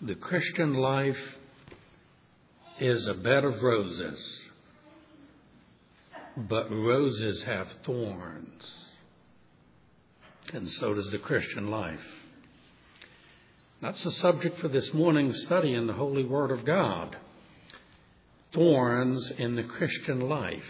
The Christian life is a bed of roses, but roses have thorns, and so does the Christian life. That's the subject for this morning's study in the Holy Word of God. Thorns in the Christian life.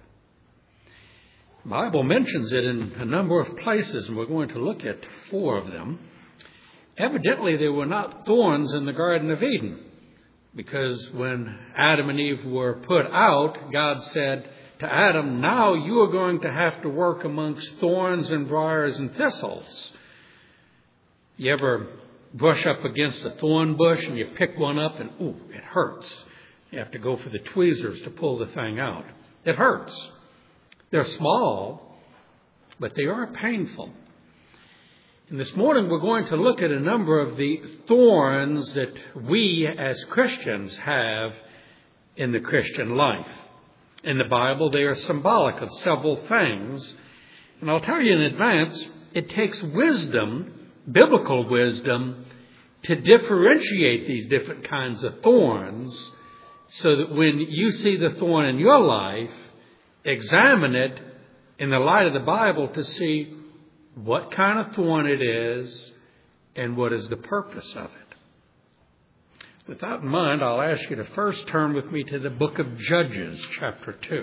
The Bible mentions it in a number of places, and we're going to look at 4 of them. Evidently, there were not thorns in the Garden of Eden, because when Adam and Eve were put out, God said to Adam, now you are going to have to work amongst thorns and briars and thistles. You ever brush up against a thorn bush and you pick one up and, it hurts. You have to go for the tweezers to pull the thing out. It hurts. They're small, but they are painful. And this morning we're going to look at a number of the thorns that we as Christians have in the Christian life. In the Bible, they are symbolic of several things. And I'll tell you in advance, it takes wisdom, biblical wisdom, to differentiate these different kinds of thorns so that when you see the thorn in your life, examine it in the light of the Bible to see what kind of thorn it is and what is the purpose of it. With that in mind, I'll ask you to first turn with me to the book of Judges, chapter 2.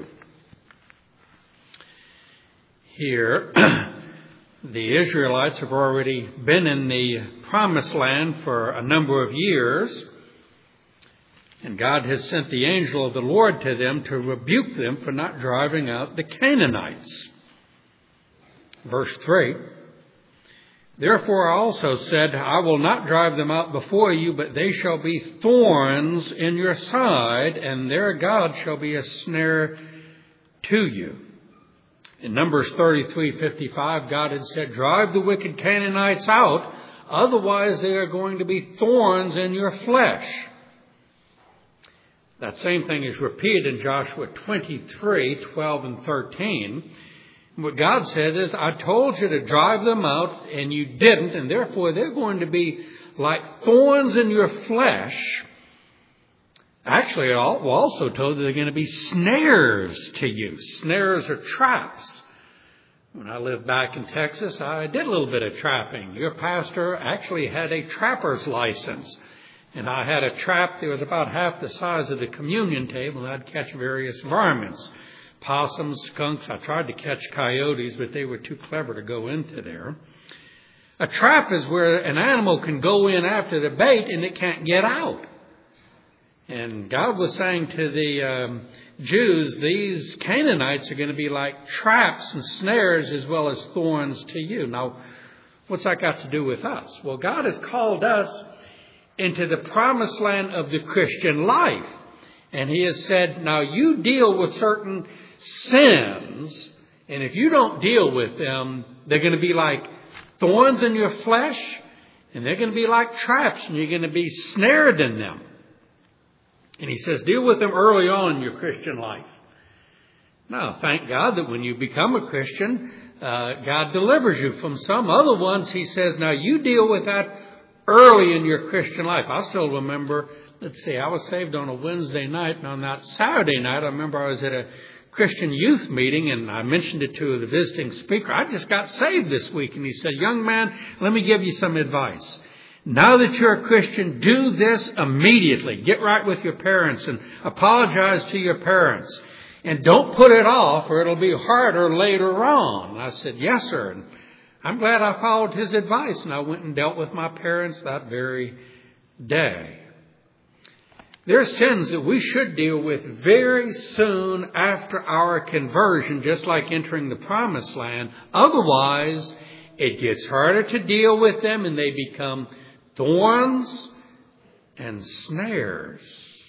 Here, the Israelites have already been in the promised land for a number of years, and God has sent the angel of the Lord to them to rebuke them for not driving out the Canaanites. Verse 3, therefore I also said, I will not drive them out before you, but they shall be thorns in your side, and their God shall be a snare to you. In Numbers 33:55, God had said, drive the wicked Canaanites out, otherwise they are going to be thorns in your flesh. That same thing is repeated in Joshua 23:12 and 13. What God said is, I told you to drive them out, and you didn't, and therefore they're going to be like thorns in your flesh. Actually, it also told that they're going to be snares to you. Snares are traps. When I lived back in Texas, I did a little bit of trapping. Your pastor actually had a trapper's license. And I had a trap that was about half the size of the communion table, and I'd catch various varmints. Possums, skunks. I tried to catch coyotes, but they were too clever to go into there. A trap is where an animal can go in after the bait and it can't get out. And God was saying to the Jews, these Canaanites are going to be like traps and snares as well as thorns to you. Now, what's that got to do with us? Well, God has called us into the promised land of the Christian life. And He has said, now you deal with certain sins, and if you don't deal with them, they're going to be like thorns in your flesh, and they're going to be like traps, and you're going to be snared in them. And He says, deal with them early on in your Christian life. Now, thank God that when you become a Christian, God delivers you from some. Other ones, He says, now you deal with that early in your Christian life. I still remember, I was saved on a Wednesday night, and on that Saturday night, I remember I was at a Christian youth meeting, and I mentioned it to the visiting speaker. I just got saved this week. And he said, young man, let me give you some advice. Now that you're a Christian, do this immediately. Get right with your parents and apologize to your parents. And don't put it off, or it'll be harder later on. And I said, yes, sir. And I'm glad I followed his advice, and I went and dealt with my parents that very day. There are sins that we should deal with very soon after our conversion, just like entering the promised land. Otherwise, it gets harder to deal with them, and they become thorns and snares.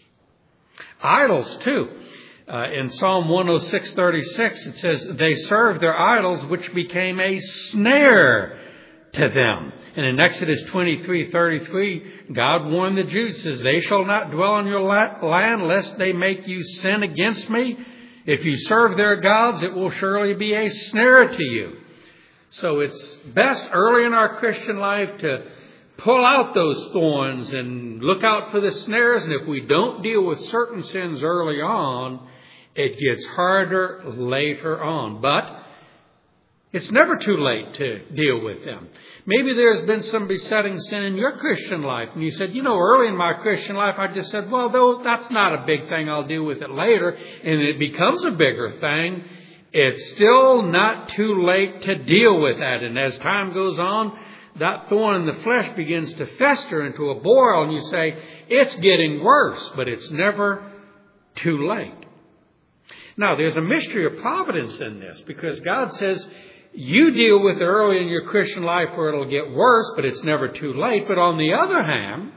Idols, too. In Psalm 106:36, it says, they served their idols, which became a snare to them. And in Exodus 23:33, God warned the Jews, says, they shall not dwell on your land, lest they make you sin against me. If you serve their gods, it will surely be a snare to you. So it's best early in our Christian life to pull out those thorns and look out for the snares. And if we don't deal with certain sins early on, it gets harder later on. But it's never too late to deal with them. Maybe there's been some besetting sin in your Christian life. And you said, early in my Christian life, I just said, well, though that's not a big thing. I'll deal with it later. And it becomes a bigger thing. It's still not too late to deal with that. And as time goes on, that thorn in the flesh begins to fester into a boil. And you say, it's getting worse. But it's never too late. Now, there's a mystery of providence in this. Because God says, you deal with it early in your Christian life where it'll get worse, but it's never too late. But on the other hand,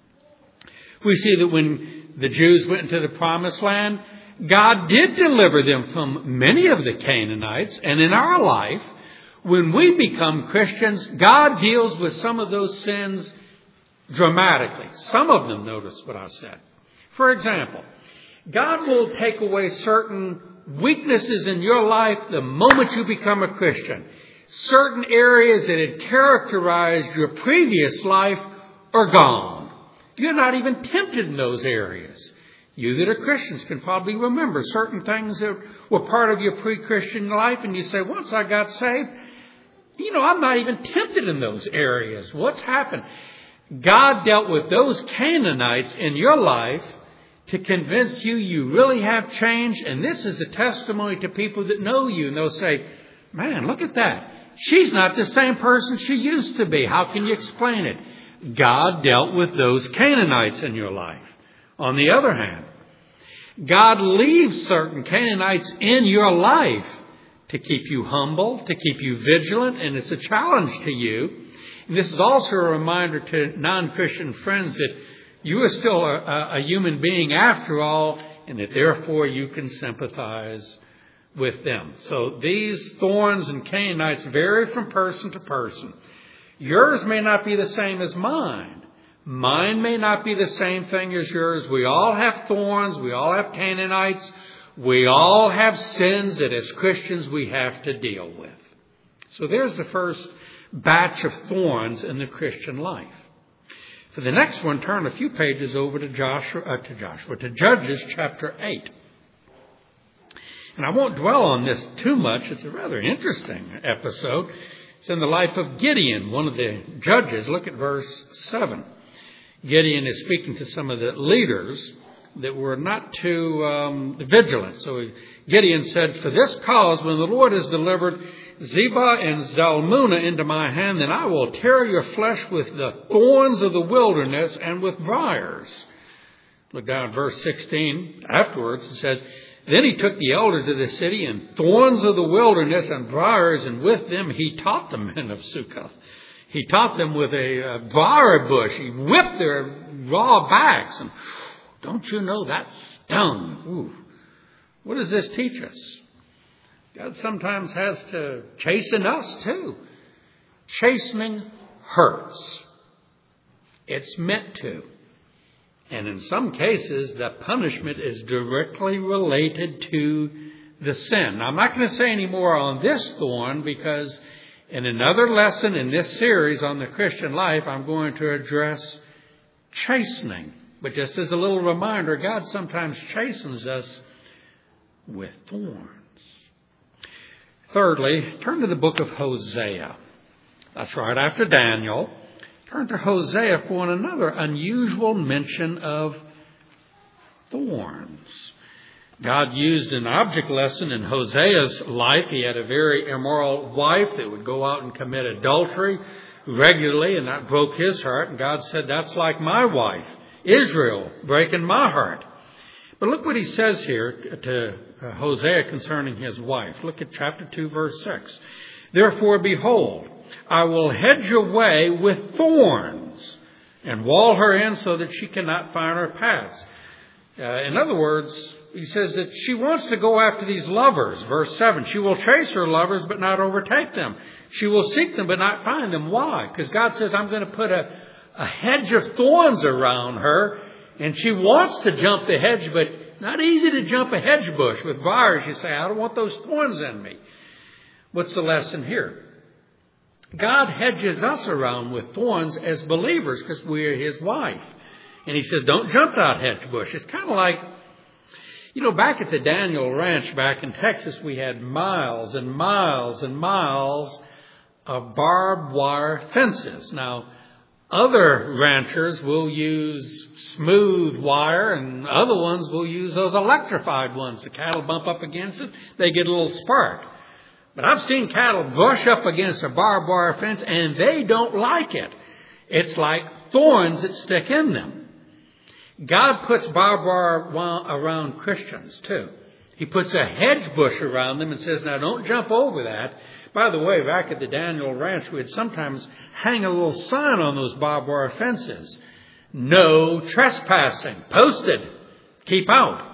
we see that when the Jews went into the promised land, God did deliver them from many of the Canaanites. And in our life, when we become Christians, God deals with some of those sins dramatically. Some of them, notice what I said. For example, God will take away certain weaknesses in your life the moment you become a Christian. Certain areas that had characterized your previous life are gone. You're not even tempted in those areas. You that are Christians can probably remember certain things that were part of your pre-Christian life, and you say, once I got saved, I'm not even tempted in those areas. What's happened? God dealt with those Canaanites in your life to convince you really have changed. And this is a testimony to people that know you. And they'll say, man, look at that. She's not the same person she used to be. How can you explain it? God dealt with those Canaanites in your life. On the other hand, God leaves certain Canaanites in your life to keep you humble, to keep you vigilant. And it's a challenge to you. And this is also a reminder to non-Christian friends that you are still a human being after all, and that therefore you can sympathize with them. So these thorns and Canaanites vary from person to person. Yours may not be the same as mine. Mine may not be the same thing as yours. We all have thorns. We all have Canaanites. We all have sins that as Christians we have to deal with. So there's the first batch of thorns in the Christian life. For the next one, turn a few pages over to Judges chapter 8. And I won't dwell on this too much. It's a rather interesting episode. It's in the life of Gideon, one of the judges. Look at verse 7. Gideon is speaking to some of the leaders that were not too vigilant. So Gideon said, for this cause, when the Lord has delivered Zebah and Zalmunna into my hand, then I will tear your flesh with the thorns of the wilderness and with briars. Look down at verse 16. Afterwards, it says, then he took the elders of the city and thorns of the wilderness and briars, and with them he taught the men of Succoth. He taught them with a briar bush. He whipped their raw backs. And don't you know that stung? Ooh. What does this teach us? God sometimes has to chasten us too. Chastening hurts. It's meant to. And in some cases, the punishment is directly related to the sin. Now, I'm not going to say any more on this thorn because in another lesson in this series on the Christian life, I'm going to address chastening. But just as a little reminder, God sometimes chastens us with thorns. Thirdly, turn to the book of Hosea. That's right after Daniel. Turn to Hosea for another unusual mention of thorns. God used an object lesson in Hosea's life. He had a very immoral wife that would go out and commit adultery regularly, and that broke his heart. And God said, that's like my wife, Israel, breaking my heart. But look what he says here to Hosea concerning his wife. Look at chapter 2, verse 6. Therefore, behold, I will hedge your way with thorns and wall her in so that she cannot find her paths. In other words, he says that she wants to go after these lovers. Verse 7, she will chase her lovers but not overtake them. She will seek them but not find them. Why? Because God says, I'm going to put a hedge of thorns around her. And she wants to jump the hedge, but not easy to jump a hedge bush with briars. You say, I don't want those thorns in me. What's the lesson here? God hedges us around with thorns as believers because we're His wife. And He says, don't jump that hedge bush. It's kind of like, back at the Daniel Ranch back in Texas, we had miles and miles and miles of barbed wire fences. Now, other ranchers will use smooth wire and other ones will use those electrified ones. The cattle bump up against it, they get a little spark. But I've seen cattle brush up against a barbed wire fence and they don't like it. It's like thorns that stick in them. God puts barbed wire around Christians too. He puts a hedge bush around them and says, now don't jump over that. By the way, back at the Daniel Ranch, we'd sometimes hang a little sign on those barbed wire fences. No trespassing. Posted. Keep out.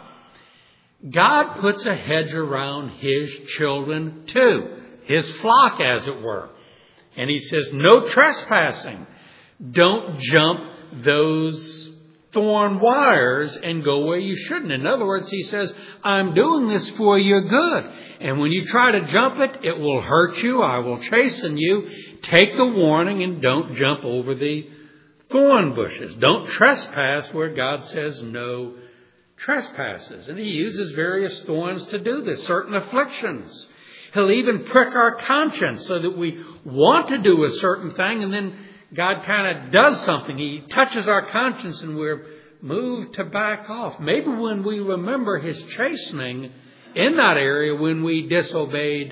God puts a hedge around His children too. His flock, as it were. And He says, no trespassing. Don't jump those thorn wires and go where you shouldn't. In other words, He says, I'm doing this for your good. And when you try to jump it, it will hurt you. I will chasten you. Take the warning and don't jump over the thorn bushes. Don't trespass where God says no trespasses. And He uses various thorns to do this, certain afflictions. He'll even prick our conscience so that we want to do a certain thing and then God kind of does something. He touches our conscience and we're moved to back off. Maybe when we remember His chastening in that area when we disobeyed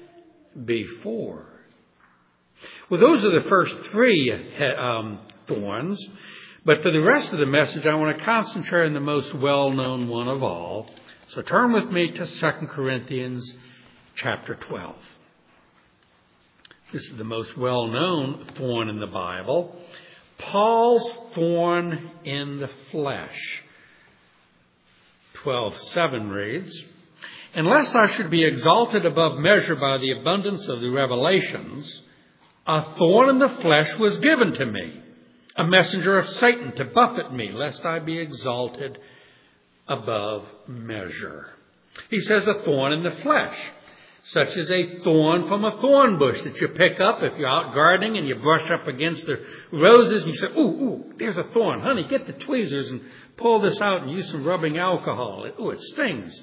before. Well, those are the first three thorns. But for the rest of the message, I want to concentrate on the most well-known one of all. So turn with me to 2 Corinthians chapter 12. This is the most well-known thorn in the Bible. Paul's thorn in the flesh. 12:7 reads, unless I should be exalted above measure by the abundance of the revelations, a thorn in the flesh was given to me, a messenger of Satan to buffet me, lest I be exalted above measure. He says a thorn in the flesh. Such as a thorn from a thorn bush that you pick up if you're out gardening and you brush up against the roses and you say, ooh, there's a thorn. Honey, get the tweezers and pull this out and use some rubbing alcohol. It stings.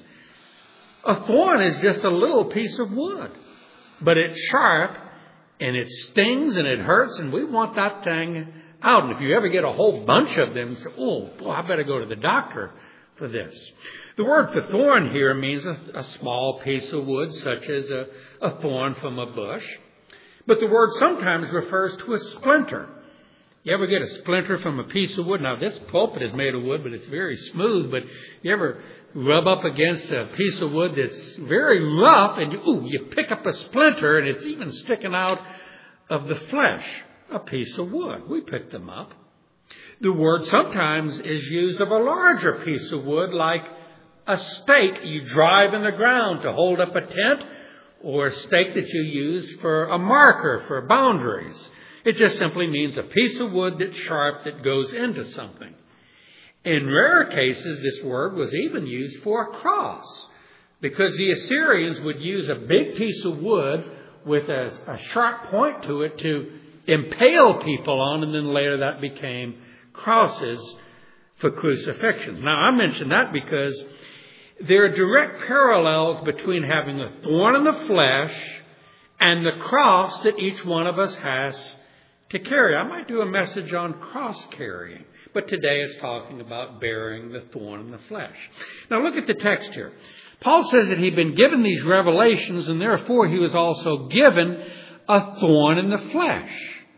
A thorn is just a little piece of wood, but it's sharp and it stings and it hurts and we want that thing out. And if you ever get a whole bunch of them, say, oh, boy, I better go to the doctor for this. The word for thorn here means a small piece of wood, such as a thorn from a bush. But the word sometimes refers to a splinter. You ever get a splinter from a piece of wood? Now, this pulpit is made of wood, but it's very smooth. But you ever rub up against a piece of wood that's very rough, and you pick up a splinter, and it's even sticking out of the flesh, a piece of wood. We pick them up. The word sometimes is used of a larger piece of wood, like a stake you drive in the ground to hold up a tent, or a stake that you use for a marker for boundaries. It just simply means a piece of wood that's sharp that goes into something. In rare cases, this word was even used for a cross, because the Assyrians would use a big piece of wood with a sharp point to it to impale people on, and then later that became crosses for crucifixions. Now, I mention that because there are direct parallels between having a thorn in the flesh and the cross that each one of us has to carry. I might do a message on cross carrying, but today it's talking about bearing the thorn in the flesh. Now, look at the text here. Paul says that he'd been given these revelations, and therefore he was also given a thorn in the flesh.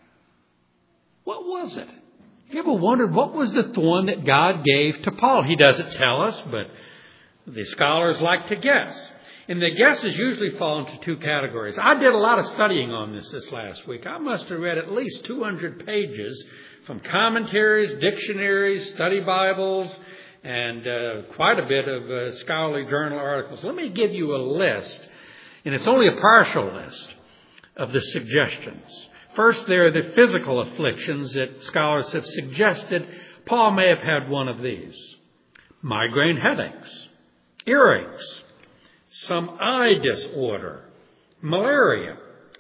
What was it? You ever wondered what was the thorn that God gave to Paul? He doesn't tell us, but the scholars like to guess. And the guesses usually fall into two categories. I did a lot of studying on this last week. I must have read at least 200 pages from commentaries, dictionaries, study Bibles, and quite a bit of scholarly journal articles. Let me give you a list, and it's only a partial list, of the suggestions. First, there are the physical afflictions that scholars have suggested Paul may have had one of these. Migraine headaches, earaches, some eye disorder, malaria,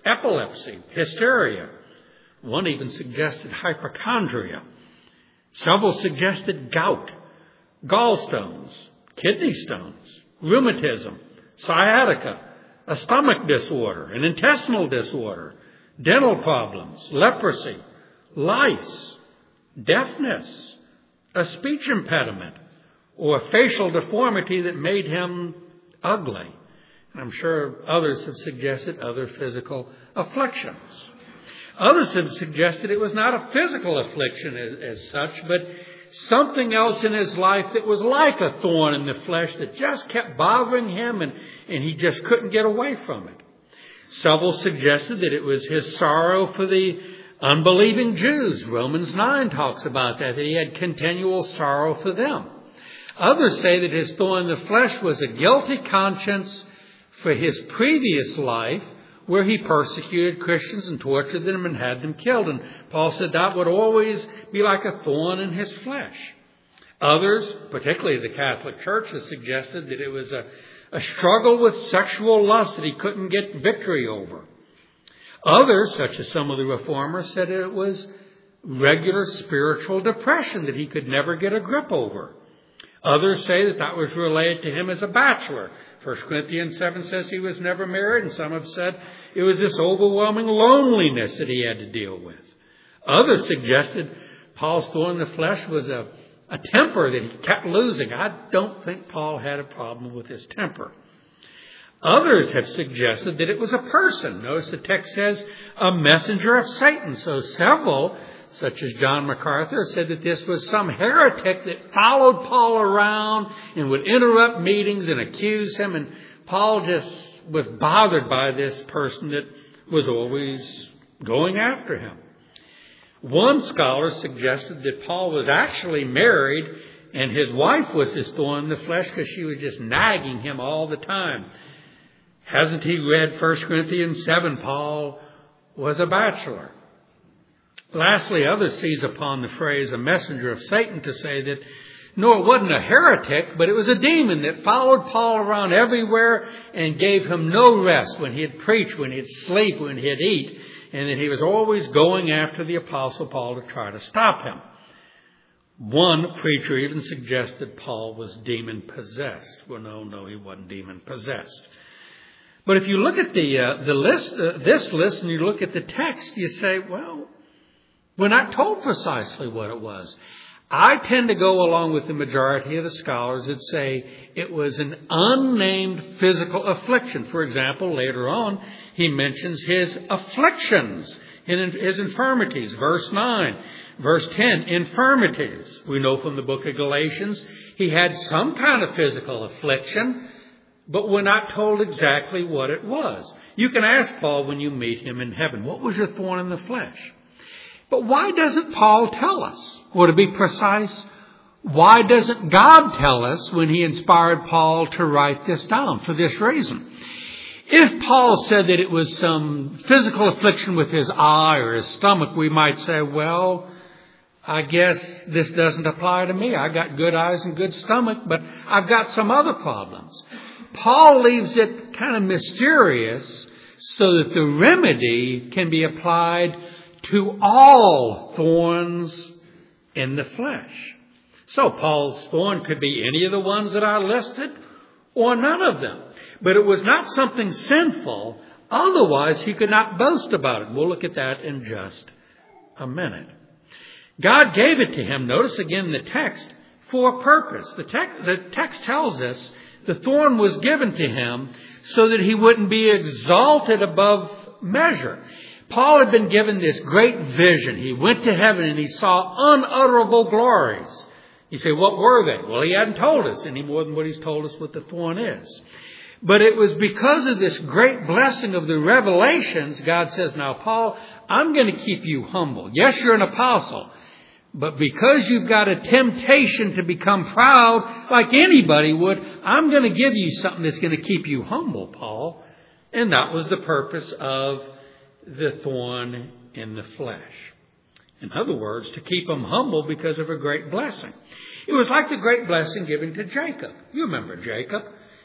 epilepsy, hysteria. One even suggested hypochondria. Several suggested gout, gallstones, kidney stones, rheumatism, sciatica, a stomach disorder, an intestinal disorder, dental problems, leprosy, lice, deafness, a speech impediment, or a facial deformity that made him ugly. And I'm sure others have suggested other physical afflictions. Others have suggested it was not a physical affliction as such, but something else in his life that was like a thorn in the flesh that just kept bothering him and he just couldn't get away from it. Several suggested that it was his sorrow for the unbelieving Jews. Romans 9 talks about that he had continual sorrow for them. Others say that his thorn in the flesh was a guilty conscience for his previous life, where he persecuted Christians and tortured them and had them killed. And Paul said that would always be like a thorn in his flesh. Others, particularly the Catholic Church, has suggested that it was a struggle with sexual lust that he couldn't get victory over. Others, such as some of the Reformers, said it was regular spiritual depression that he could never get a grip over. Others say that was related to him as a bachelor. 1 Corinthians 7 says he was never married, and some have said it was this overwhelming loneliness that he had to deal with. Others suggested Paul's thorn in the flesh was a temper that he kept losing. I don't think Paul had a problem with his temper. Others have suggested that it was a person. Notice the text says a messenger of Satan. So several, such as John MacArthur, said that this was some heretic that followed Paul around and would interrupt meetings and accuse him. And Paul just was bothered by this person that was always going after him. One scholar suggested that Paul was actually married and his wife was his thorn in the flesh because she was just nagging him all the time. Hasn't he read 1 Corinthians 7? Paul was a bachelor. Lastly, others seize upon the phrase a messenger of Satan to say that, no, it wasn't a heretic, but it was a demon that followed Paul around everywhere and gave him no rest when he'd preach, when he'd sleep, when he'd eat, and that he was always going after the Apostle Paul to try to stop him. One preacher even suggested Paul was demon-possessed. Well, no, he wasn't demon-possessed. But if you look at this list, and you look at the text, you say, well, we're not told precisely what it was. I tend to go along with the majority of the scholars that say it was an unnamed physical affliction. For example, later on, he mentions his afflictions, his infirmities. Verse 9. Verse 10, infirmities. We know from the book of Galatians, he had some kind of physical affliction, but we're not told exactly what it was. You can ask Paul when you meet him in heaven, what was your thorn in the flesh? But why doesn't Paul tell us? Or to be precise, why doesn't God tell us when he inspired Paul to write this down? For this reason. If Paul said that it was some physical affliction with his eye or his stomach, we might say, well, I guess this doesn't apply to me. I got good eyes and good stomach, but I've got some other problems. Paul leaves it kind of mysterious so that the remedy can be applied to all thorns in the flesh. So Paul's thorn could be any of the ones that I listed or none of them. But it was not something sinful. Otherwise, he could not boast about it. We'll look at that in just a minute. God gave it to him, notice again the text, for a purpose. The text tells us the thorn was given to him so that he wouldn't be exalted above measure. Paul had been given this great vision. He went to heaven and he saw unutterable glories. You say, what were they? Well, he hadn't told us any more than what he's told us what the thorn is. But it was because of this great blessing of the revelations, God says, now, Paul, I'm going to keep you humble. Yes, you're an apostle. But because you've got a temptation to become proud, like anybody would, I'm going to give you something that's going to keep you humble, Paul. And that was the purpose of the thorn in the flesh. In other words, to keep him humble because of a great blessing. It was like the great blessing given to Jacob. You remember Jacob.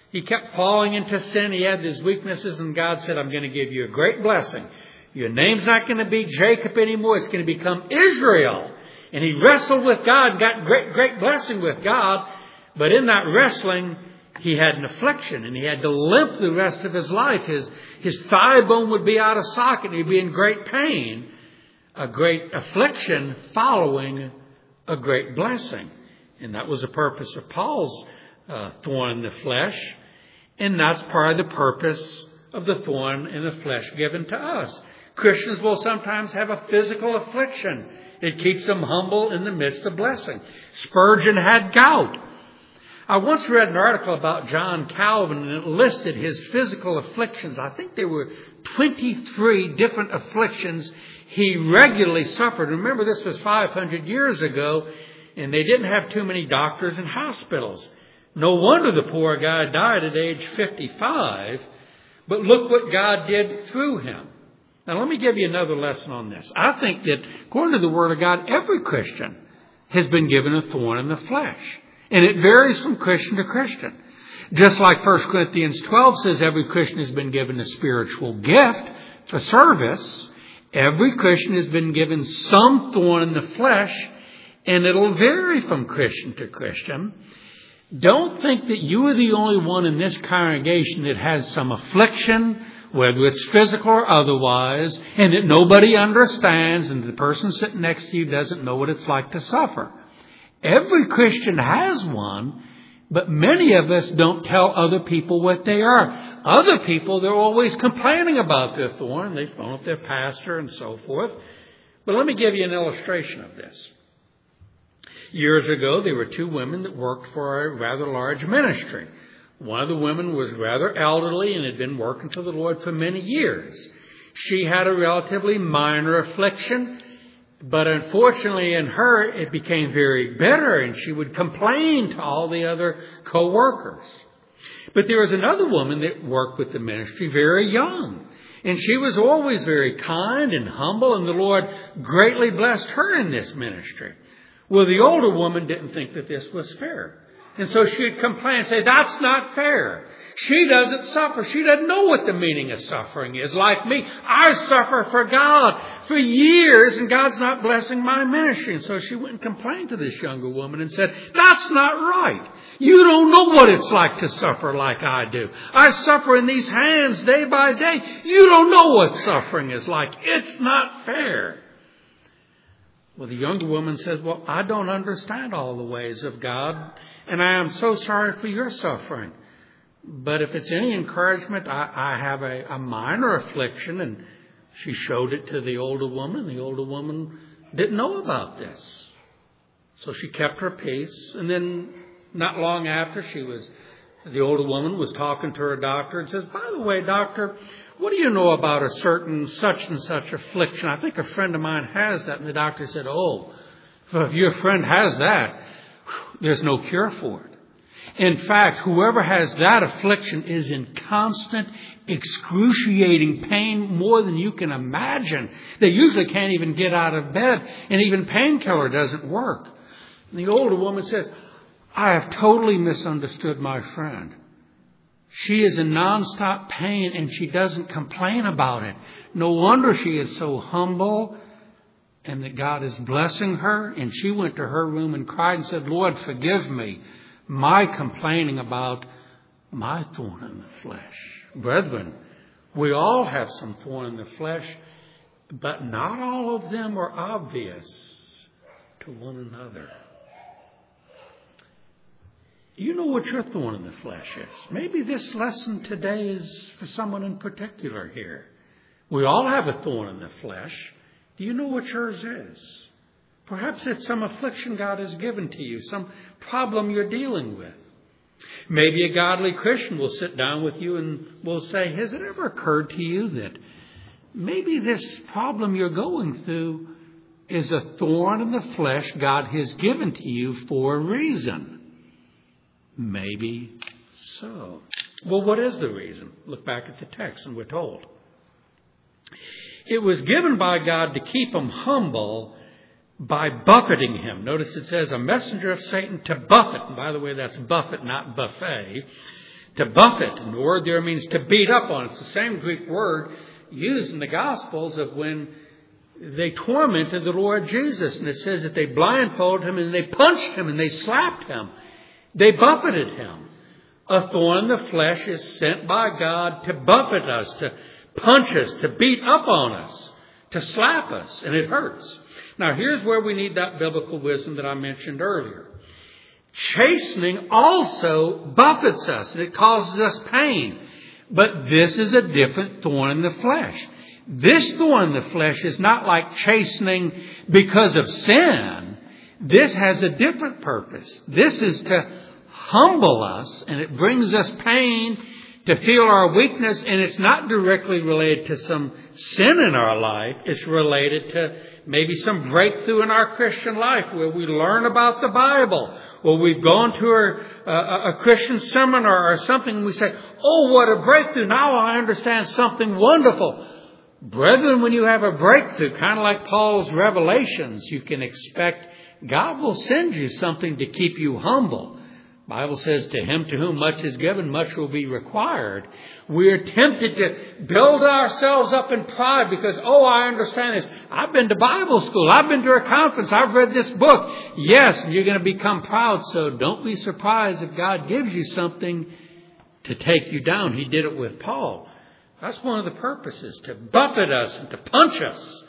He kept falling into sin. He had these weaknesses, and God said, I'm going to give you a great blessing. Your name's not going to be Jacob anymore. It's going to become Israel. And he wrestled with God, got great blessing with God. But in that wrestling, he had an affliction, and he had to limp the rest of his life. His thigh bone would be out of socket. He'd be in great pain. A great affliction following a great blessing. And that was the purpose of Paul's thorn in the flesh. And that's part of the purpose of the thorn in the flesh given to us. Christians will sometimes have a physical affliction. It keeps them humble in the midst of blessing. Spurgeon had gout. I once read an article about John Calvin, and it listed his physical afflictions. I think there were 23 different afflictions he regularly suffered. Remember, this was 500 years ago, and they didn't have too many doctors and hospitals. No wonder the poor guy died at age 55. But look what God did through him. Now, let me give you another lesson on this. I think that, according to the Word of God, every Christian has been given a thorn in the flesh. And it varies from Christian to Christian. Just like 1 Corinthians 12 says every Christian has been given a spiritual gift for service, every Christian has been given some thorn in the flesh, and it'll vary from Christian to Christian. Don't think that you are the only one in this congregation that has some affliction, whether it's physical or otherwise, and that nobody understands, and the person sitting next to you doesn't know what it's like to suffer. Every Christian has one, but many of us don't tell other people what they are. Other people, they're always complaining about their thorn. They phone up their pastor and so forth. But let me give you an illustration of this. Years ago, there were two women that worked for a rather large ministry. One of the women was rather elderly and had been working for the Lord for many years. She had a relatively minor affliction, but unfortunately in her it became very bitter, and she would complain to all the other co-workers. But there was another woman that worked with the ministry, very young, and she was always very kind and humble, and the Lord greatly blessed her in this ministry. Well, the older woman didn't think that this was fair. And so she'd complain and say, that's not fair. She doesn't suffer. She doesn't know what the meaning of suffering is. Like me, I suffer for God for years, and God's not blessing my ministry. And so she went and complained to this younger woman and said, that's not right. You don't know what it's like to suffer like I do. I suffer in these hands day by day. You don't know what suffering is like. It's not fair. Well, the younger woman says, well, I don't understand all the ways of God, and I am so sorry for your suffering. But if it's any encouragement, I have a minor affliction. And she showed it to the older woman. The older woman didn't know about this. So she kept her peace. And then not long after, the older woman was talking to her doctor and says, by the way, doctor, what do you know about a certain such and such affliction? I think a friend of mine has that. And the doctor said, oh, if your friend has that, there's no cure for it. In fact, whoever has that affliction is in constant, excruciating pain more than you can imagine. They usually can't even get out of bed, and even painkiller doesn't work. And the older woman says, I have totally misunderstood my friend. She is in nonstop pain, and she doesn't complain about it. No wonder she is so humble, and that God is blessing her. And she went to her room and cried and said, Lord, forgive me my complaining about my thorn in the flesh. Brethren, we all have some thorn in the flesh, but not all of them are obvious to one another. You know what your thorn in the flesh is. Maybe this lesson today is for someone in particular here. We all have a thorn in the flesh. Do you know what yours is? Perhaps it's some affliction God has given to you, some problem you're dealing with. Maybe a godly Christian will sit down with you and will say, has it ever occurred to you that maybe this problem you're going through is a thorn in the flesh God has given to you for a reason? Maybe so. Well, what is the reason? Look back at the text and we're told. It was given by God to keep him humble by buffeting him. Notice it says a messenger of Satan to buffet. And by the way, that's buffet, not buffet. to buffet. And the word there means to beat up on. It's the same Greek word used in the Gospels of when they tormented the Lord Jesus. And it says that they blindfolded him and they punched him and they slapped him. They buffeted him. A thorn in the flesh is sent by God to buffet us, to punch us, to beat up on us, to slap us, and it hurts. Now, here's where we need that biblical wisdom that I mentioned earlier. Chastening also buffets us, and it causes us pain. But this is a different thorn in the flesh. This thorn in the flesh is not like chastening because of sin. This has a different purpose. This is to humble us, and it brings us pain to feel our weakness, and it's not directly related to some sin in our life. It's related to maybe some breakthrough in our Christian life where we learn about the Bible, or we've gone to a Christian seminar or something, and we say, oh, what a breakthrough. Now I understand something wonderful. Brethren, when you have a breakthrough, kind of like Paul's revelations, you can expect God will send you something to keep you humble. The Bible says, to him to whom much is given, much will be required. We're tempted to build ourselves up in pride because, I understand this. I've been to Bible school. I've been to a conference. I've read this book. Yes, you're going to become proud. So don't be surprised if God gives you something to take you down. He did it with Paul. That's one of the purposes, to buffet us and to punch us.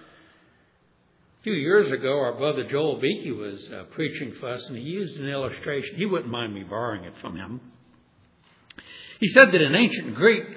A few years ago, our brother Joel Beakey was preaching for us, and he used an illustration. He wouldn't mind me borrowing it from him. He said that in ancient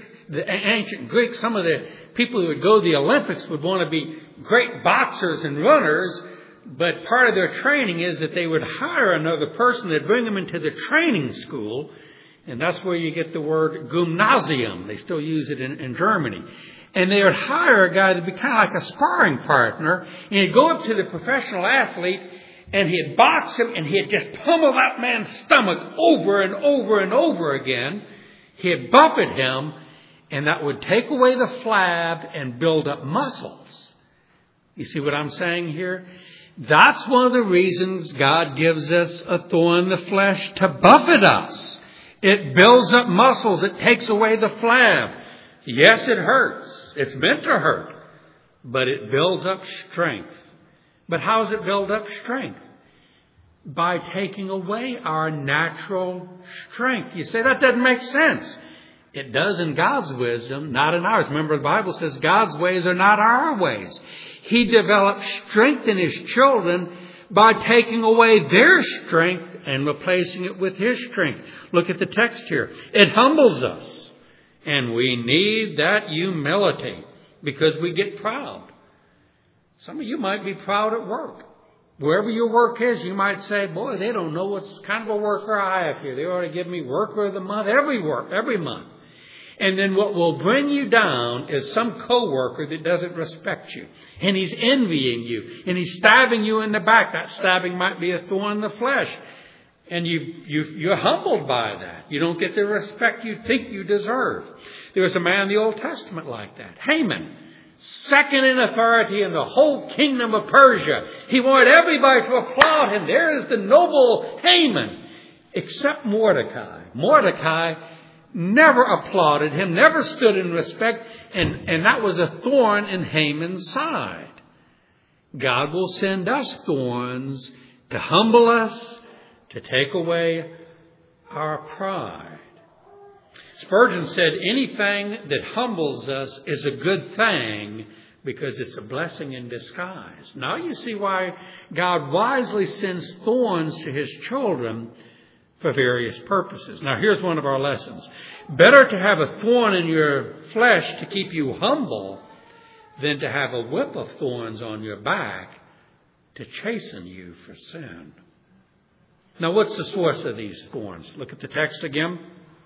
Greek, some of the people who would go to the Olympics would want to be great boxers and runners, but part of their training is that they would hire another person. They'd bring them into the training school, and that's where you get the word gymnasium. They still use it in Germany. And they would hire a guy to be kind of like a sparring partner. And he'd go up to the professional athlete and he'd box him and he'd just pummel that man's stomach over and over and over again. He'd buffet him, and that would take away the flab and build up muscles. You see what I'm saying here? That's one of the reasons God gives us a thorn in the flesh, to buffet us. It builds up muscles. It takes away the flab. Yes, it hurts. It's meant to hurt. But it builds up strength. But how does it build up strength? By taking away our natural strength. You say, that doesn't make sense. It does in God's wisdom, not in ours. Remember, the Bible says God's ways are not our ways. He develops strength in His children by taking away their strength and replacing it with His strength. Look at the text here. It humbles us. And we need that humility because we get proud. Some of you might be proud at work. Wherever your work is, you might say, boy, they don't know what kind of a worker I have here. They ought to give me worker of the month every month. And then what will bring you down is some coworker that doesn't respect you. And he's envying you. And he's stabbing you in the back. That stabbing might be a thorn in the flesh. And you're humbled by that. You don't get the respect you think you deserve. There was a man in the Old Testament like that. Haman, second in authority in the whole kingdom of Persia. He wanted everybody to applaud him. There is the noble Haman. Except Mordecai. Mordecai never applauded him, never stood in respect. And that was a thorn in Haman's side. God will send us thorns to humble us, to take away our pride. Spurgeon said, anything that humbles us is a good thing because it's a blessing in disguise. Now you see why God wisely sends thorns to His children for various purposes. Now here's one of our lessons. Better to have a thorn in your flesh to keep you humble than to have a whip of thorns on your back to chasten you for sin. Now, what's the source of these thorns? Look at the text again.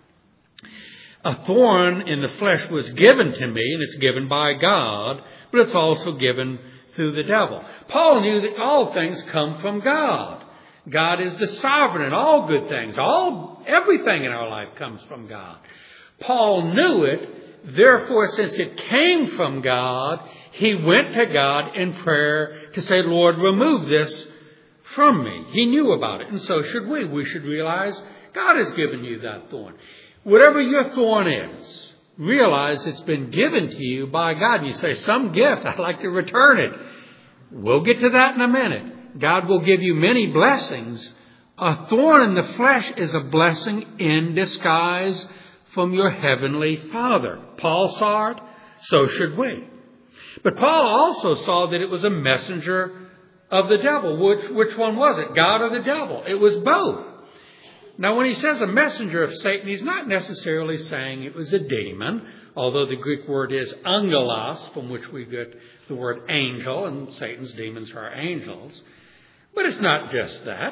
A thorn in the flesh was given to me, and it's given by God, but it's also given through the devil. Paul knew that all things come from God. God is the sovereign in all good things. Everything in our life comes from God. Paul knew it. Therefore, since it came from God, he went to God in prayer to say, Lord, remove this from me. He knew about it, and so should we. We should realize God has given you that thorn. Whatever your thorn is, realize it's been given to you by God. You say, some gift, I'd like to return it. We'll get to that in a minute. God will give you many blessings. A thorn in the flesh is a blessing in disguise from your heavenly Father. Paul saw it, so should we. But Paul also saw that it was a messenger of the devil. Which one was it, God or the devil? It was both. Now, when he says a messenger of Satan, he's not necessarily saying it was a demon, although the Greek word is angelos, from which we get the word angel, and Satan's demons are angels. But it's not just that.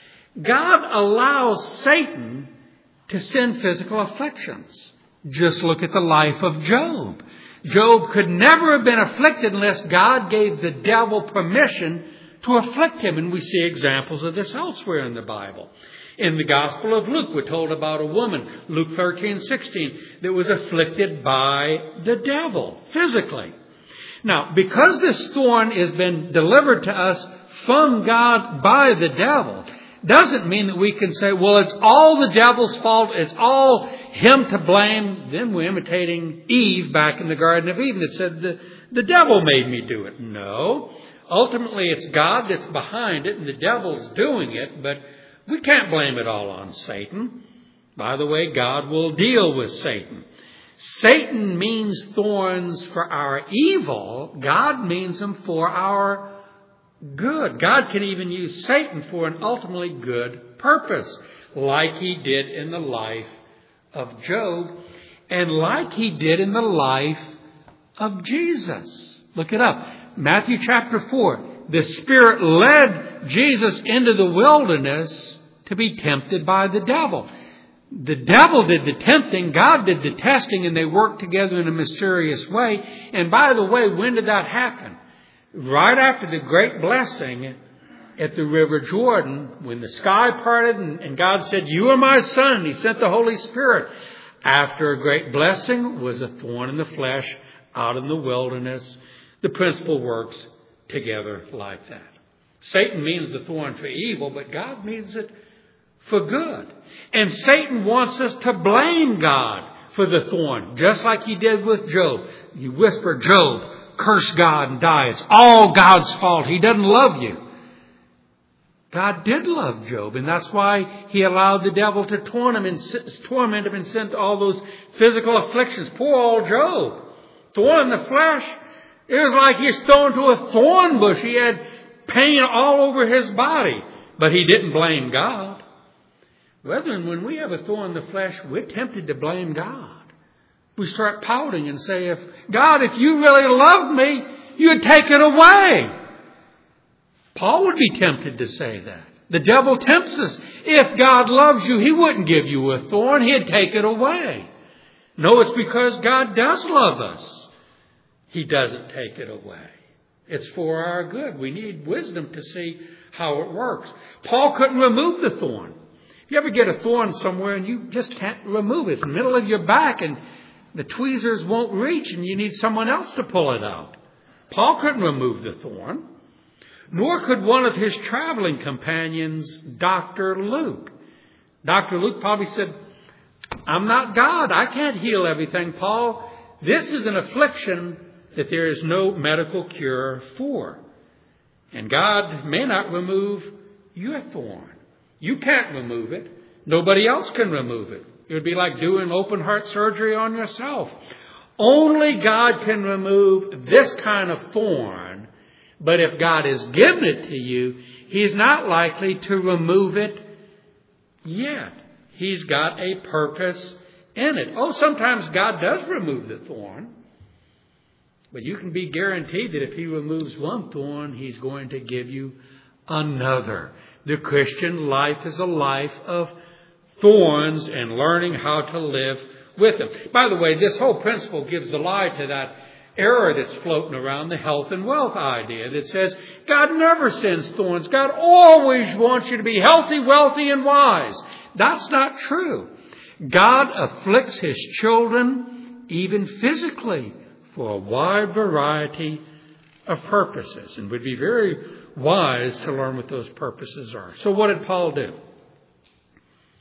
God allows Satan to send physical afflictions. Just look at the life of Job. Job could never have been afflicted unless God gave the devil permission to afflict him. And we see examples of this elsewhere in the Bible. In the Gospel of Luke, we're told about a woman, Luke 13:16, that was afflicted by the devil physically. Now, because this thorn has been delivered to us from God by the devil, doesn't mean that we can say, well, it's all the devil's fault. It's all him to blame. Then we're imitating Eve back in the Garden of Eden that said, the devil made me do it. No. Ultimately, it's God that's behind it and the devil's doing it, but we can't blame it all on Satan. By the way, God will deal with Satan. Satan means thorns for our evil. God means them for our good. God can even use Satan for an ultimately good purpose, like he did in the life of Job and like he did in the life of Jesus. Look it up. Matthew chapter 4. The Spirit led Jesus into the wilderness to be tempted by the devil. The devil did the tempting, God did the testing, and they worked together in a mysterious way. And by the way, when did that happen? Right after the great blessing at the River Jordan, when the sky parted and God said, "You are my Son," He sent the Holy Spirit. After a great blessing was a thorn in the flesh out in the wilderness. The principle works together like that. Satan means the thorn for evil, but God means it for good. And Satan wants us to blame God for the thorn, just like he did with Job. You whisper, "Job, curse God and die. It's all God's fault. He doesn't love you." God did love Job, and that's why he allowed the devil to torment him and sent all those physical afflictions. Poor old Job. Thorn in the flesh. It was like he was thrown to a thorn bush. He had pain all over his body, but he didn't blame God. Brethren, when we have a thorn in the flesh, we're tempted to blame God. We start pouting and say, if you really loved me, you'd take it away. Paul would be tempted to say that. The devil tempts us. If God loves you, He wouldn't give you a thorn. He'd take it away. No, it's because God does love us. He doesn't take it away. It's for our good. We need wisdom to see how it works. Paul couldn't remove the thorn. If you ever get a thorn somewhere and you just can't remove it, it's in the middle of your back and the tweezers won't reach and you need someone else to pull it out. Paul couldn't remove the thorn, nor could one of his traveling companions, Dr. Luke. Dr. Luke probably said, "I'm not God. I can't heal everything, Paul. This is an affliction that there is no medical cure for. And God may not remove your thorn. You can't remove it. Nobody else can remove it. It would be like doing open heart surgery on yourself. Only God can remove this kind of thorn. But if God has given it to you, He's not likely to remove it yet. He's got a purpose in it. Oh, sometimes God does remove the thorn. But you can be guaranteed that if He removes one thorn, He's going to give you another. The Christian life is a life of thorns and learning how to live with them. By the way, this whole principle gives the lie to that error that's floating around, the health and wealth idea that says God never sends thorns. God always wants you to be healthy, wealthy, and wise. That's not true. God afflicts His children even physically for a wide variety of purposes, and would be very wise to learn what those purposes are. So what did Paul do?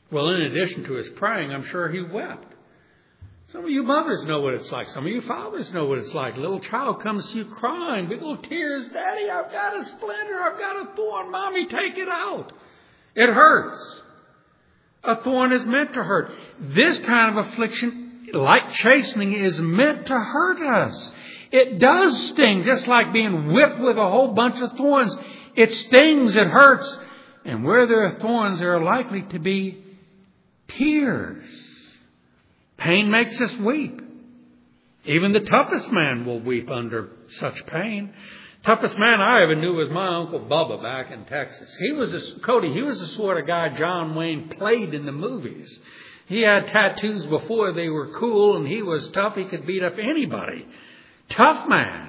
Well, in addition to his praying, I'm sure he wept. Some of you mothers know what it's like. Some of you fathers know what it's like. A little child comes to you crying, big little tears. Daddy, I've got a splinter. I've got a thorn. Mommy, take it out. It hurts. A thorn is meant to hurt. This kind of affliction, like chastening, is meant to hurt us. It does sting, just like being whipped with a whole bunch of thorns. It stings, it hurts. And where there are thorns, there are likely to be tears. Pain makes us weep. Even the toughest man will weep under such pain. Toughest man I ever knew was my Uncle Bubba back in Texas. He was the sort of guy John Wayne played in the movies. He had tattoos before they were cool, and he was tough. He could beat up anybody. Tough man.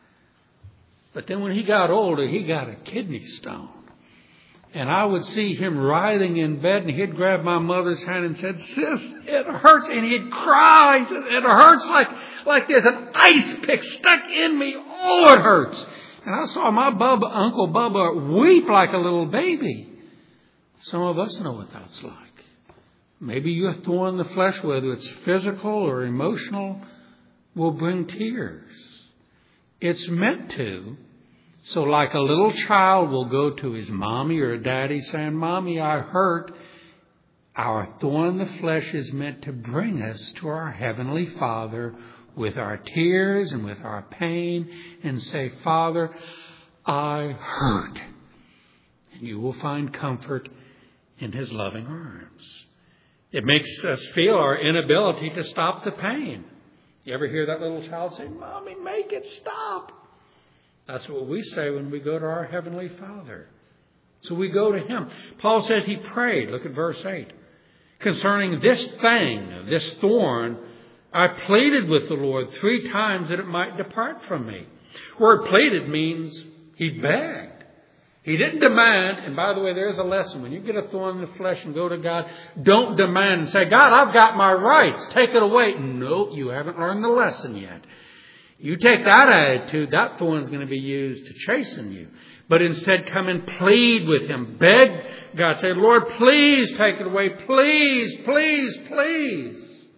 But then when he got older, he got a kidney stone. And I would see him writhing in bed, and he'd grab my mother's hand and said, "Sis, it hurts." And he'd cry. "It hurts like there's an ice pick stuck in me. Oh, it hurts." And I saw my Uncle Bubba weep like a little baby. Some of us know what that's like. Maybe your thorn in the flesh, whether it's physical or emotional, will bring tears. It's meant to. So like a little child will go to his mommy or daddy saying, "Mommy, I hurt." Our thorn in the flesh is meant to bring us to our Heavenly Father with our tears and with our pain and say, "Father, I hurt." And you will find comfort in His loving arms. It makes us feel our inability to stop the pain. You ever hear that little child say, "Mommy, make it stop"? That's what we say when we go to our Heavenly Father. So we go to Him. Paul says he prayed. Look at verse 8. "Concerning this thing, this thorn, I pleaded with the Lord 3 times that it might depart from me." Word pleaded means he begged. He didn't demand. And by the way, there's a lesson. When you get a thorn in the flesh and go to God, don't demand and say, "God, I've got my rights. Take it away." No, you haven't learned the lesson yet. You take that attitude, that thorn's going to be used to chasten you. But instead, come and plead with Him. Beg God. Say, "Lord, please take it away. Please, please, please."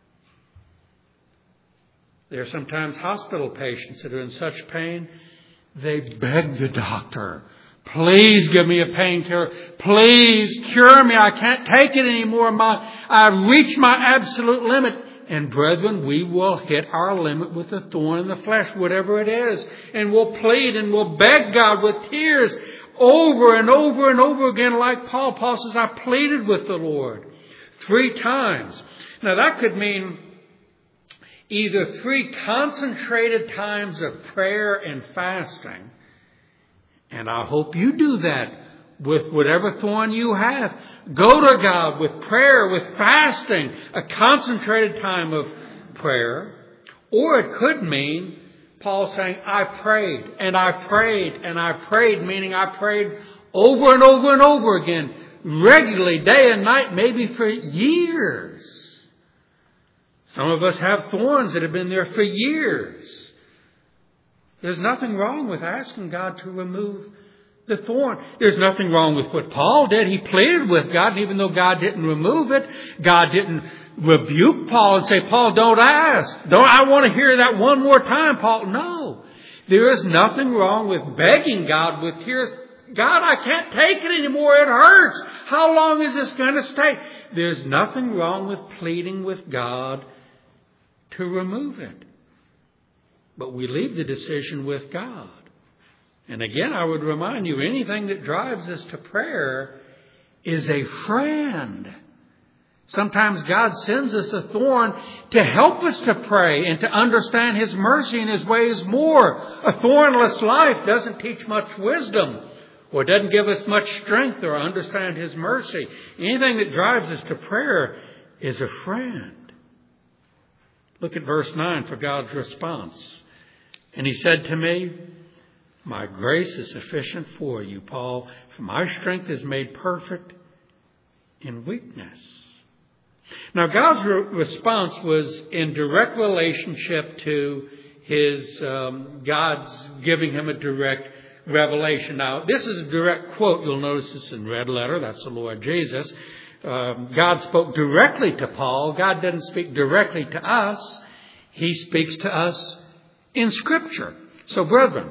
There are sometimes hospital patients that are in such pain, they beg the doctor, "Please give me a painkiller. Please cure me. I can't take it anymore. I've reached my absolute limit." And brethren, we will hit our limit with the thorn in the flesh, whatever it is. And we'll plead and we'll beg God with tears over and over and over again like Paul. Paul says, "I pleaded with the Lord 3 times. Now that could mean either 3 concentrated times of prayer and fasting. And I hope you do that with whatever thorn you have. Go to God with prayer, with fasting, a concentrated time of prayer. Or it could mean Paul saying, "I prayed and I prayed and I prayed," meaning I prayed over and over and over again, regularly, day and night, maybe for years. Some of us have thorns that have been there for years. There's nothing wrong with asking God to remove the thorn. There's nothing wrong with what Paul did. He pleaded with God, and even though God didn't remove it, God didn't rebuke Paul and say, "Paul, don't ask. I want to hear that one more time, Paul." No. There is nothing wrong with begging God with tears. "God, I can't take it anymore. It hurts. How long is this going to stay?" There's nothing wrong with pleading with God to remove it. But we leave the decision with God. And again, I would remind you, anything that drives us to prayer is a friend. Sometimes God sends us a thorn to help us to pray and to understand His mercy and His ways more. A thornless life doesn't teach much wisdom or doesn't give us much strength or understand His mercy. Anything that drives us to prayer is a friend. Look at verse 9 for God's response. "And He said to me, 'My grace is sufficient for you, Paul, for my strength is made perfect in weakness.'" Now, God's response was in direct relationship to God's giving him a direct revelation. Now, this is a direct quote. You'll notice this in red letter. That's the Lord Jesus. God spoke directly to Paul. God doesn't speak directly to us. He speaks to us in Scripture. So, brethren,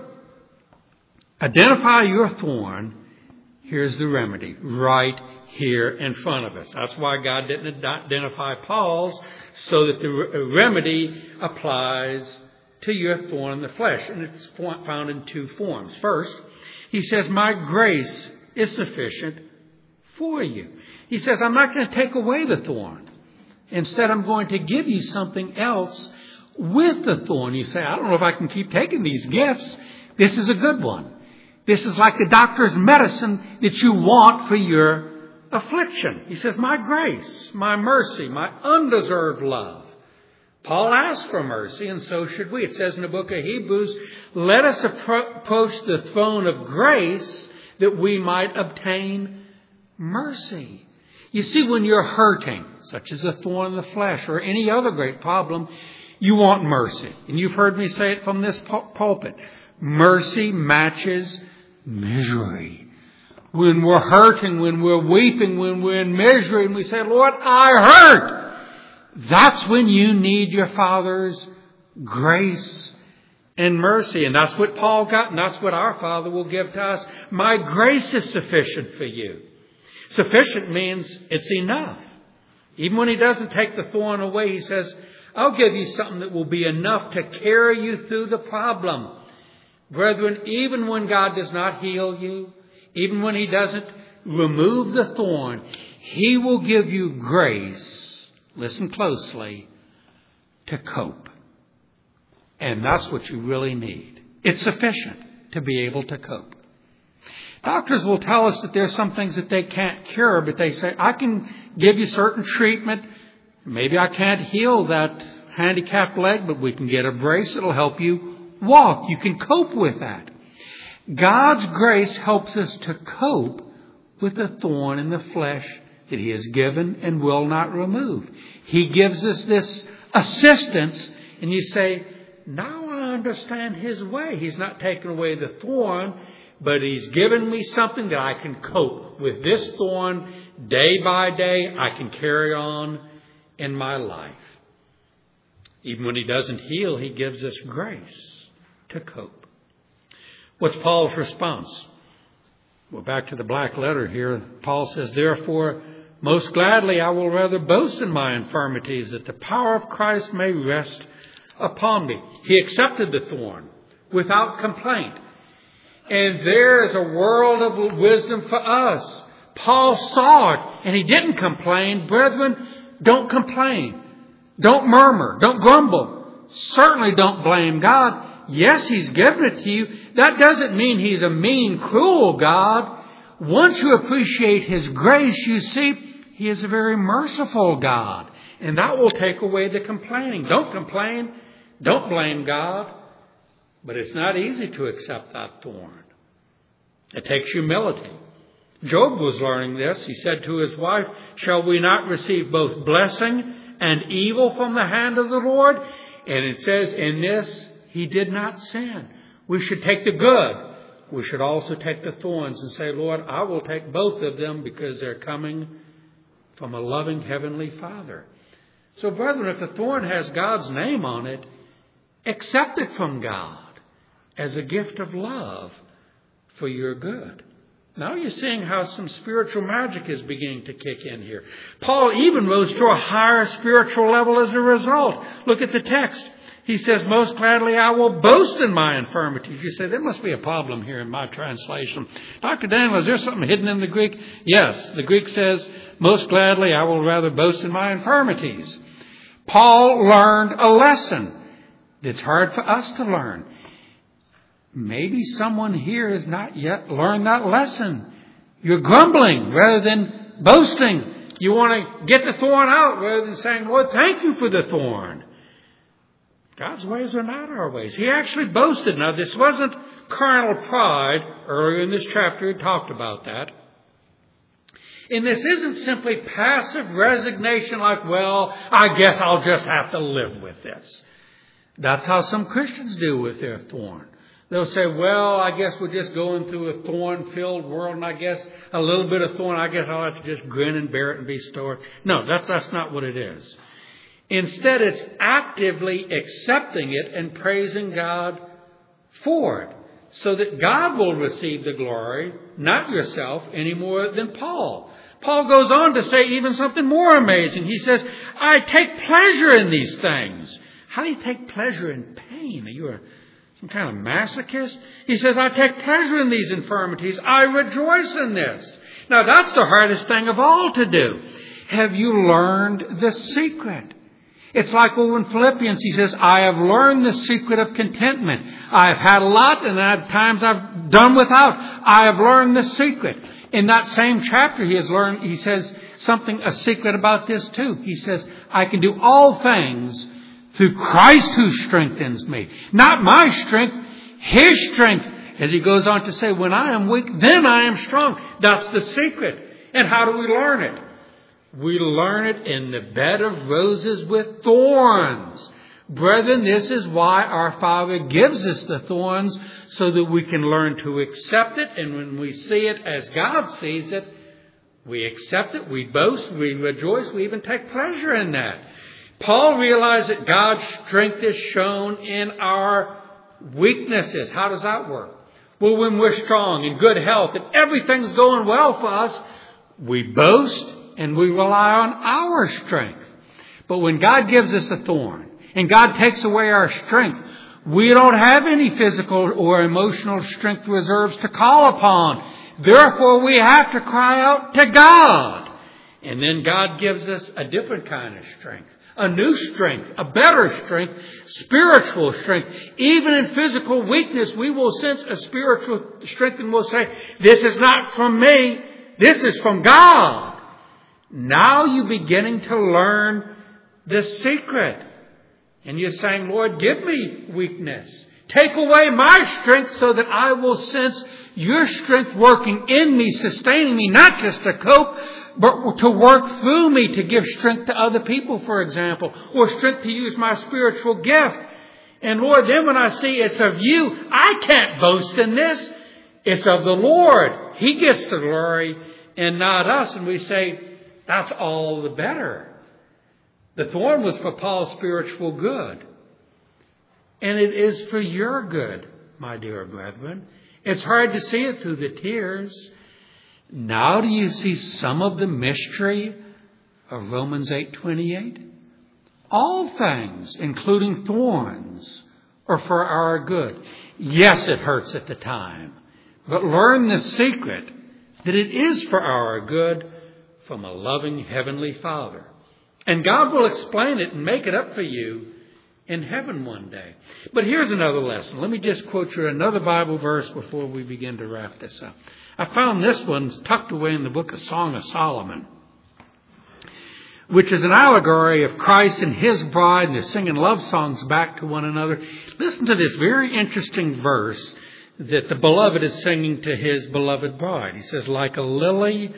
identify your thorn. Here's the remedy right here in front of us. That's why God didn't identify Paul's, so that the remedy applies to your thorn in the flesh. And it's found in two forms. First, he says, my grace is sufficient for you. He says, I'm not going to take away the thorn. Instead, I'm going to give you something else with the thorn. You say, I don't know if I can keep taking these gifts. This is a good one. This is like the doctor's medicine that you want for your affliction. He says, my grace, my mercy, my undeserved love. Paul asked for mercy, and so should we. It says in the book of Hebrews, let us approach the throne of grace that we might obtain mercy. You see, when you're hurting, such as a thorn in the flesh or any other great problem, you want mercy. And you've heard me say it from this pulpit. Mercy matches misery. When we're hurting, when we're weeping, when we're in misery, and we say, Lord, I hurt. That's when you need your Father's grace and mercy. And that's what Paul got, and that's what our Father will give to us. My grace is sufficient for you. Sufficient means it's enough. Even when he doesn't take the thorn away, he says, I'll give you something that will be enough to carry you through the problem. Brethren, even when God does not heal you, even when he doesn't remove the thorn, he will give you grace, listen closely, to cope. And that's what you really need. It's sufficient to be able to cope. Doctors will tell us that there's some things that they can't cure, but they say, I can give you certain treatment. Maybe I can't heal that handicapped leg, but we can get a brace that'll help you walk. You can cope with that. God's grace helps us to cope with the thorn in the flesh that he has given and will not remove. He gives us this assistance, and you say, now I understand his way. He's not taking away the thorn, but he's given me something that I can cope with. This thorn, day by day, I can carry on in my life. Even when he doesn't heal, he gives us grace to cope. What's Paul's response? Well, back to the black letter here. Paul says, therefore, most gladly I will rather boast in my infirmities, that the power of Christ may rest upon me. He accepted the thorn without complaint. And there is a world of wisdom for us. Paul saw it and he didn't complain. Brethren, don't complain. Don't murmur. Don't grumble. Certainly don't blame God. Yes, he's given it to you. That doesn't mean he's a mean, cruel God. Once you appreciate his grace, you see, he is a very merciful God. And that will take away the complaining. Don't complain. Don't blame God. But it's not easy to accept that thorn. It takes humility. Job was learning this. He said to his wife, shall we not receive both blessing and evil from the hand of the Lord? And it says, in this he did not sin. We should take the good. We should also take the thorns and say, Lord, I will take both of them because they're coming from a loving heavenly Father. So, brethren, if the thorn has God's name on it, accept it from God as a gift of love for your good. Now you're seeing how some spiritual magic is beginning to kick in here. Paul even rose to a higher spiritual level as a result. Look at the text. He says, most gladly I will boast in my infirmities. You say, there must be a problem here in my translation. Dr. Daniel, is there something hidden in the Greek? Yes, the Greek says, most gladly I will rather boast in my infirmities. Paul learned a lesson that's hard for us to learn. Maybe someone here has not yet learned that lesson. You're grumbling rather than boasting. You want to get the thorn out rather than saying, Lord, thank you for the thorn. God's ways are not our ways. He actually boasted. Now, this wasn't carnal pride. Earlier in this chapter, he talked about that. And this isn't simply passive resignation like, well, I guess I'll just have to live with this. That's how some Christians do with their thorn. They'll say, well, I guess we're just going through a thorn-filled world, and I guess a little bit of thorn, I guess I'll have to just grin and bear it and be stoic. No, that's not what it is. Instead, it's actively accepting it and praising God for it, so that God will receive the glory, not yourself, any more than Paul. Paul goes on to say even something more amazing. He says, I take pleasure in these things. How do you take pleasure in pain? Are you some kind of masochist? He says, I take pleasure in these infirmities. I rejoice in this. Now, that's the hardest thing of all to do. Have you learned the secret? It's like over in Philippians, he says, I have learned the secret of contentment. I have had a lot, and at times I've done without. I have learned the secret. In that same chapter, he says a secret about this too. He says, I can do all things through Christ who strengthens me. Not my strength, His strength. As he goes on to say, when I am weak, then I am strong. That's the secret. And how do we learn it? We learn it in the bed of roses with thorns. Brethren, this is why our Father gives us the thorns, so that we can learn to accept it. And when we see it as God sees it, we accept it, we boast, we rejoice, we even take pleasure in that. Paul realized that God's strength is shown in our weaknesses. How does that work? Well, when we're strong, in good health, and everything's going well for us, we boast and we rely on our strength. But when God gives us a thorn, and God takes away our strength, we don't have any physical or emotional strength reserves to call upon. Therefore, we have to cry out to God. And then God gives us a different kind of strength. A new strength, a better strength, spiritual strength. Even in physical weakness, we will sense a spiritual strength and we'll say, this is not from me, this is from God. Now you're beginning to learn the secret. And you're saying, Lord, give me weakness. Take away my strength so that I will sense your strength working in me, sustaining me, not just to cope, but to work through me to give strength to other people, for example, or strength to use my spiritual gift. And Lord, then when I see it's of you, I can't boast in this. It's of the Lord. He gets the glory and not us. And we say, that's all the better. The thorn was for Paul's spiritual good. And it is for your good, my dear brethren. It's hard to see it through the tears. Now do you see some of the mystery of Romans 8:28? All things, including thorns, are for our good. Yes, it hurts at the time. But learn the secret that it is for our good from a loving Heavenly Father. And God will explain it and make it up for you in heaven one day. But here's another lesson. Let me just quote you another Bible verse before we begin to wrap this up. I found this one tucked away in the book of Song of Solomon, which is an allegory of Christ and His bride, and they're singing love songs back to one another. Listen to this very interesting verse that the beloved is singing to his beloved bride. He says, like a lily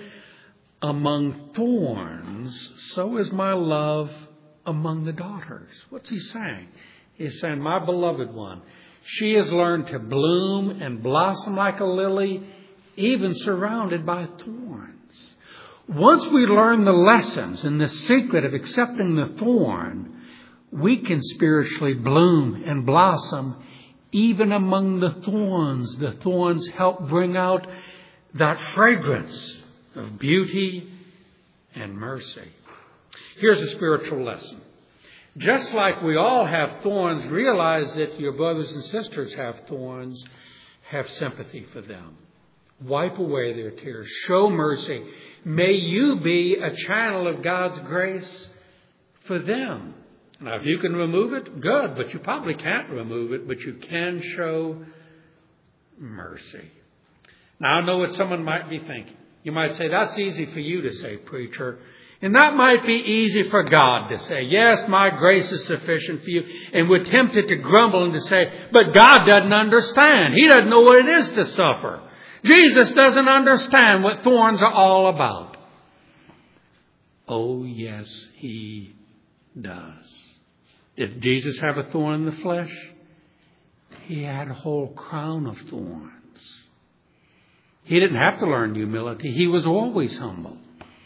among thorns, so is my love among the daughters. What's he saying? He's saying, my beloved one, she has learned to bloom and blossom like a lily, even surrounded by thorns. Once we learn the lessons and the secret of accepting the thorn, we can spiritually bloom and blossom even among the thorns. The thorns help bring out that fragrance of beauty and mercy. Here's a spiritual lesson. Just like we all have thorns, realize that your brothers and sisters have thorns. Have sympathy for them. Wipe away their tears. Show mercy. May you be a channel of God's grace for them. Now, if you can remove it, good, but you probably can't remove it, but you can show mercy. Now, I know what someone might be thinking. You might say, that's easy for you to say, preacher. And that might be easy for God to say, yes, my grace is sufficient for you. And we're tempted to grumble and to say, but God doesn't understand. He doesn't know what it is to suffer. Jesus doesn't understand what thorns are all about. Oh, yes, He does. Did Jesus have a thorn in the flesh? he had a whole crown of thorns. He didn't have to learn humility. He was always humble.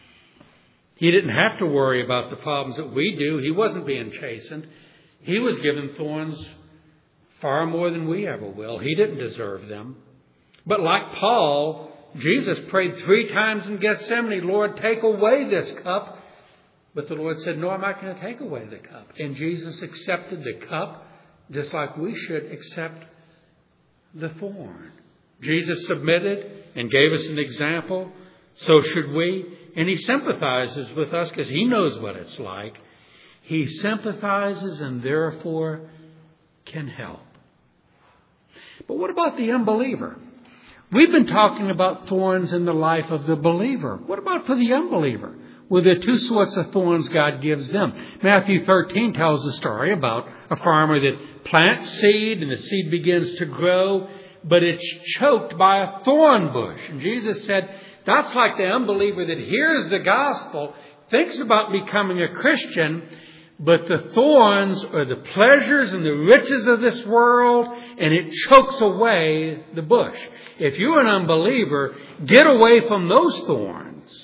He didn't have to worry about the problems that we do. He wasn't being chastened. He was given thorns far more than we ever will. He didn't deserve them. But like Paul, Jesus prayed 3 times in Gethsemane, Lord, take away this cup. But the Lord said, no, I'm not going to take away the cup. And Jesus accepted the cup just like we should accept the thorn. Jesus submitted and gave us an example. So should we. And he sympathizes with us because he knows what it's like. He sympathizes and therefore can help. But what about the unbeliever? We've been talking about thorns in the life of the believer. What about for the unbeliever? Well, there are 2 sorts of thorns God gives them. Matthew 13 tells the story about a farmer that plants seed and the seed begins to grow, but it's choked by a thorn bush. And Jesus said, that's like the unbeliever that hears the gospel, thinks about becoming a Christian, but the thorns are the pleasures and the riches of this world, and it chokes away the bush. If you're an unbeliever, get away from those thorns.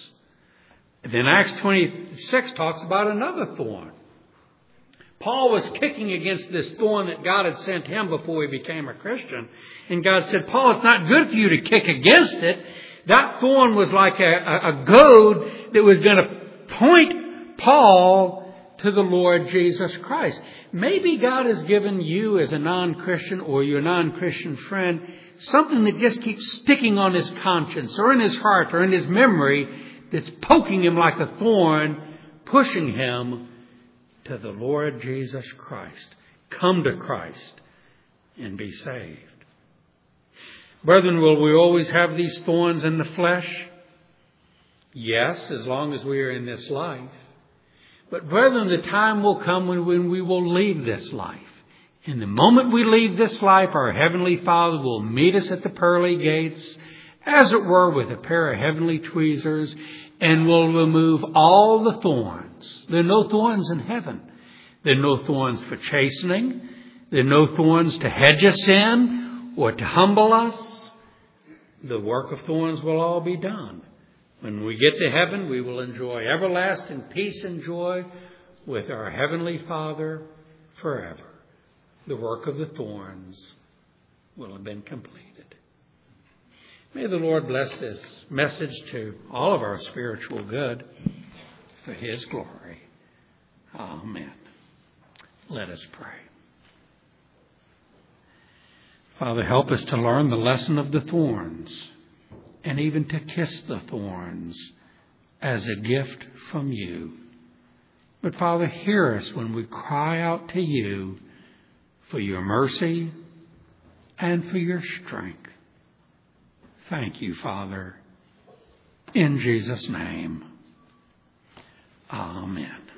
Then Acts 26 talks about another thorn. Paul was kicking against this thorn that God had sent him before he became a Christian. And God said, Paul, it's not good for you to kick against it. That thorn was like a goad that was going to point Paul to the Lord Jesus Christ. Maybe God has given you as a non-Christian or your non-Christian friend something that just keeps sticking on his conscience or in his heart or in his memory that's poking him like a thorn, pushing him to the Lord Jesus Christ. Come to Christ and be saved. Brethren, will we always have these thorns in the flesh? Yes, as long as we are in this life. But brethren, the time will come when we will leave this life. And the moment we leave this life, our Heavenly Father will meet us at the pearly gates, as it were, with a pair of heavenly tweezers, and will remove all the thorns. There are no thorns in heaven. There are no thorns for chastening. There are no thorns to hedge us in or to humble us. The work of thorns will all be done. When we get to heaven, we will enjoy everlasting peace and joy with our Heavenly Father forever. The work of the thorns will have been completed. May the Lord bless this message to all of our spiritual good for His glory. Amen. Let us pray. Father, help us to learn the lesson of the thorns and even to kiss the thorns as a gift from you. But Father, hear us when we cry out to you for your mercy and for your strength. Thank you, Father. In Jesus' name, amen.